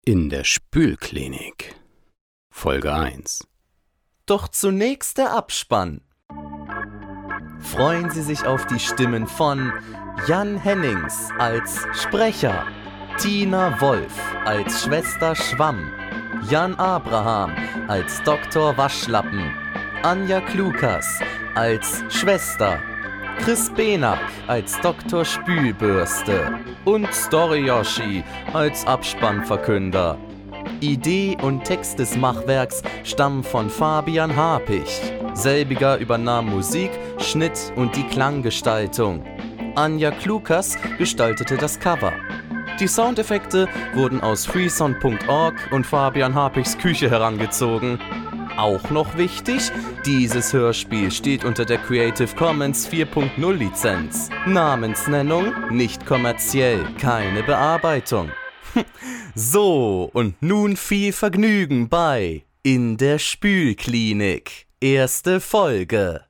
In der Spülklinik. Folge 1. Doch zunächst der Abspann. Freuen Sie sich auf die Stimmen von Jan Hennings als Sprecher, Tina Wolf als Schwester Schwamm, Jan Abraham als Dr. Waschlappen, Anja Klukas als Schwester, Chris Benak als Dr. Spülbürste und Story Yoshi als Abspannverkünder. Idee und Text des Machwerks stammen von Fabian Harpich. Selbiger übernahm Musik, Schnitt und die Klanggestaltung. Anja Klukas gestaltete das Cover. Die Soundeffekte wurden aus freesound.org und Fabian Harpichs Küche herangezogen. Auch noch wichtig, dieses Hörspiel steht unter der Creative Commons 4.0 Lizenz. Namensnennung nicht kommerziell, keine Bearbeitung. So, und nun viel Vergnügen bei In der Spülklinik. Erste Folge.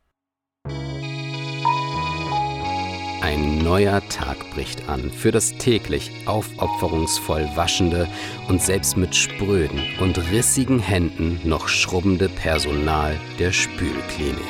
Ein neuer Tag bricht an für das täglich aufopferungsvoll waschende und selbst mit spröden und rissigen Händen noch schrubbende Personal der Spülklinik.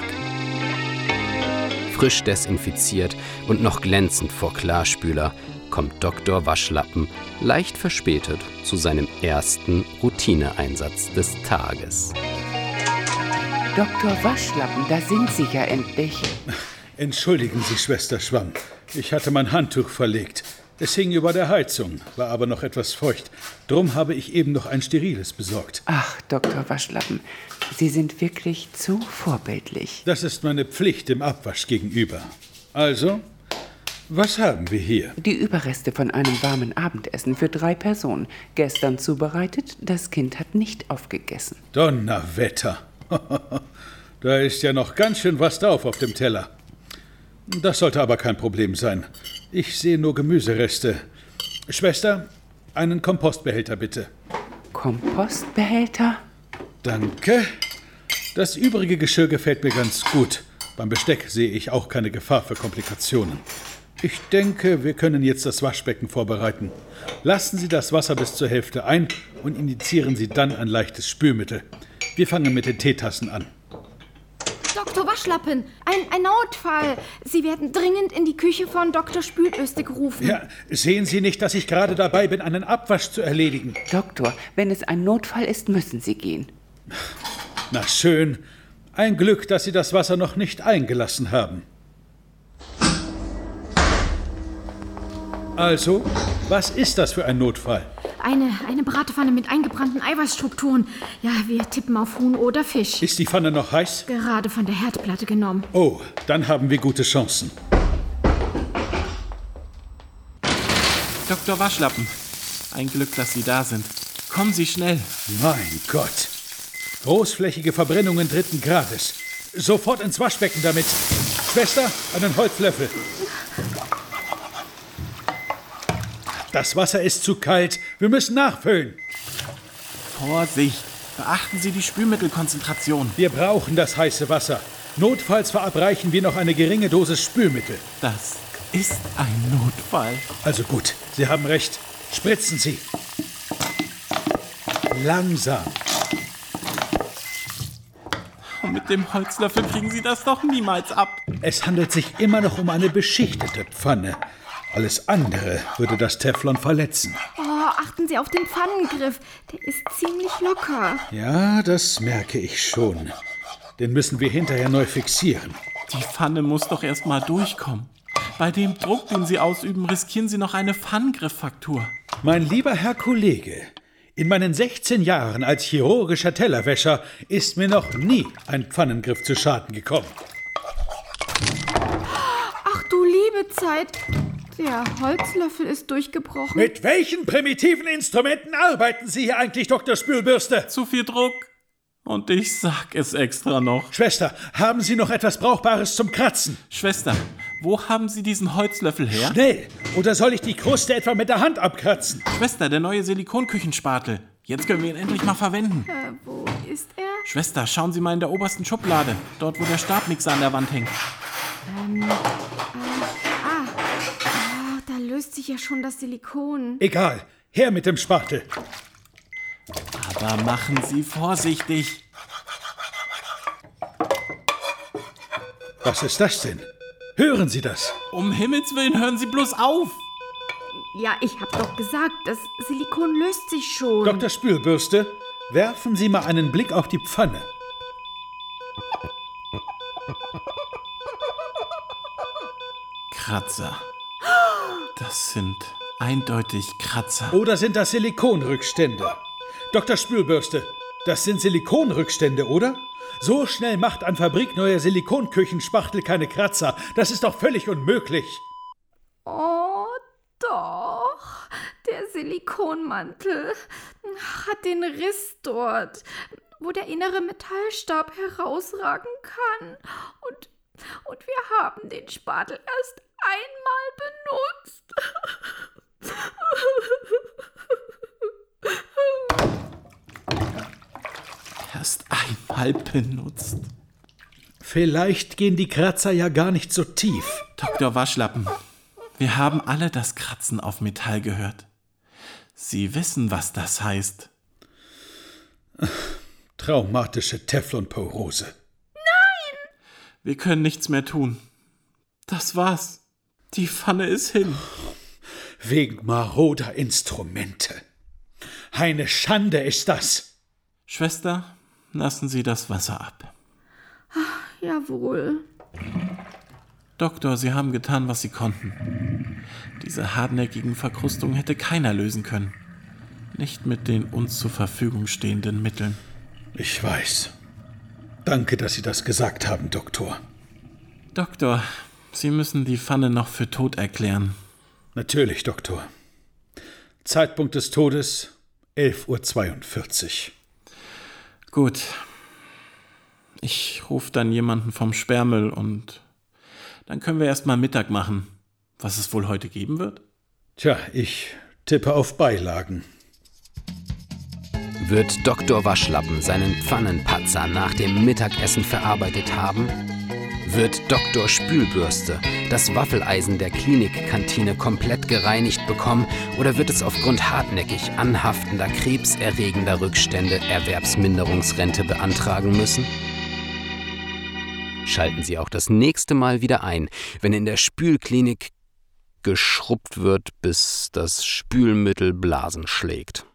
Frisch desinfiziert und noch glänzend vor Klarspüler kommt Dr. Waschlappen leicht verspätet zu seinem ersten Routineeinsatz des Tages. Dr. Waschlappen, da sind Sie ja endlich. Entschuldigen Sie, Schwester Schwamm. Ich hatte mein Handtuch verlegt. Es hing über der Heizung, war aber noch etwas feucht. Drum habe ich eben noch ein steriles besorgt. Ach, Dr. Waschlappen, Sie sind wirklich zu vorbildlich. Das ist meine Pflicht dem Abwasch gegenüber. Also, was haben wir hier? Die Überreste von einem warmen Abendessen für 3 Personen. Gestern zubereitet, das Kind hat nicht aufgegessen. Donnerwetter. Da ist ja noch ganz schön was drauf auf dem Teller. Das sollte aber kein Problem sein. Ich sehe nur Gemüsereste. Schwester, einen Kompostbehälter bitte. Kompostbehälter? Danke. Das übrige Geschirr gefällt mir ganz gut. Beim Besteck sehe ich auch keine Gefahr für Komplikationen. Ich denke, wir können jetzt das Waschbecken vorbereiten. Lassen Sie das Wasser bis zur Hälfte ein und injizieren Sie dann ein leichtes Spülmittel. Wir fangen mit den Teetassen an. Dr. Waschlappen, ein Notfall. Sie werden dringend in die Küche von Dr. Spülbürste gerufen. Ja, sehen Sie nicht, dass ich gerade dabei bin, einen Abwasch zu erledigen? Doktor, wenn es ein Notfall ist, müssen Sie gehen. Na schön. Ein Glück, dass Sie das Wasser noch nicht eingelassen haben. Also, was ist das für ein Notfall? Eine Bratepfanne mit eingebrannten Eiweißstrukturen. Ja, wir tippen auf Huhn oder Fisch. Ist die Pfanne noch heiß? Gerade von der Herdplatte genommen. Oh, dann haben wir gute Chancen. Dr. Waschlappen, ein Glück, dass Sie da sind. Kommen Sie schnell. Mein Gott. Großflächige Verbrennungen 3. Grades. Sofort ins Waschbecken damit. Schwester, einen Holzlöffel. Das Wasser ist zu kalt. Wir müssen nachfüllen. Vorsicht! Beachten Sie die Spülmittelkonzentration. Wir brauchen das heiße Wasser. Notfalls verabreichen wir noch eine geringe Dosis Spülmittel. Das ist ein Notfall. Also gut, Sie haben recht. Spritzen Sie. Langsam. Mit dem Holzlöffel kriegen Sie das doch niemals ab. Es handelt sich immer noch um eine beschichtete Pfanne. Alles andere würde das Teflon verletzen. Oh, achten Sie auf den Pfannengriff. Der ist ziemlich locker. Ja, das merke ich schon. Den müssen wir hinterher neu fixieren. Die Pfanne muss doch erst mal durchkommen. Bei dem Druck, den Sie ausüben, riskieren Sie noch eine Pfannengriffraktur. Mein lieber Herr Kollege, in meinen 16 Jahren als chirurgischer Tellerwäscher ist mir noch nie ein Pfannengriff zu Schaden gekommen. Ach du liebe Zeit. Der Holzlöffel ist durchgebrochen. Mit welchen primitiven Instrumenten arbeiten Sie hier eigentlich, Dr. Spülbürste? Zu viel Druck. Und ich sag es extra noch. Schwester, haben Sie noch etwas Brauchbares zum Kratzen? Schwester, wo haben Sie diesen Holzlöffel her? Schnell! Oder soll ich die Kruste etwa mit der Hand abkratzen? Schwester, der neue Silikonküchenspatel. Jetzt können wir ihn endlich mal verwenden. Wo ist er? Schwester, schauen Sie mal in der obersten Schublade. Dort, wo der Stabmixer an der Wand hängt. Da löst sich ja schon das Silikon. Egal. Her mit dem Spatel. Aber machen Sie vorsichtig. Was ist das denn? Hören Sie das? Um Himmels Willen, hören Sie bloß auf. Ja, ich hab doch gesagt, das Silikon löst sich schon. Dr. Spülbürste, werfen Sie mal einen Blick auf die Pfanne. Kratzer. Das sind eindeutig Kratzer. Oder sind das Silikonrückstände? Dr. Spülbürste, das sind Silikonrückstände, oder? So schnell macht ein fabrikneuer Silikonküchenspachtel keine Kratzer. Das ist doch völlig unmöglich. Oh, doch. Der Silikonmantel hat den Riss dort, wo der innere Metallstab herausragen kann. Und wir haben den Spatel erst einmal benutzt. Erst einmal benutzt. Vielleicht gehen die Kratzer ja gar nicht so tief. Dr. Waschlappen, wir haben alle das Kratzen auf Metall gehört. Sie wissen, was das heißt. Traumatische Teflonporose. Wir können nichts mehr tun. Das war's. Die Pfanne ist hin. Wegen maroder Instrumente. Eine Schande ist das. Schwester, lassen Sie das Wasser ab. Jawohl. Doktor, Sie haben getan, was Sie konnten. Diese hartnäckigen Verkrustungen hätte keiner lösen können. Nicht mit den uns zur Verfügung stehenden Mitteln. Ich weiß. Danke, dass Sie das gesagt haben, Doktor. Doktor, Sie müssen die Pfanne noch für tot erklären. Natürlich, Doktor. Zeitpunkt des Todes 11:42 Uhr. Gut. Ich rufe dann jemanden vom Sperrmüll und dann können wir erst mal Mittag machen. Was es wohl heute geben wird? Tja, ich tippe auf Beilagen. Wird Dr. Waschlappen seinen Pfannenpatzer nach dem Mittagessen verarbeitet haben? Wird Dr. Spülbürste das Waffeleisen der Klinikkantine komplett gereinigt bekommen oder wird es aufgrund hartnäckig anhaftender, krebserregender Rückstände Erwerbsminderungsrente beantragen müssen? Schalten Sie auch das nächste Mal wieder ein, wenn in der Spülklinik geschrubbt wird, bis das Spülmittel Blasen schlägt.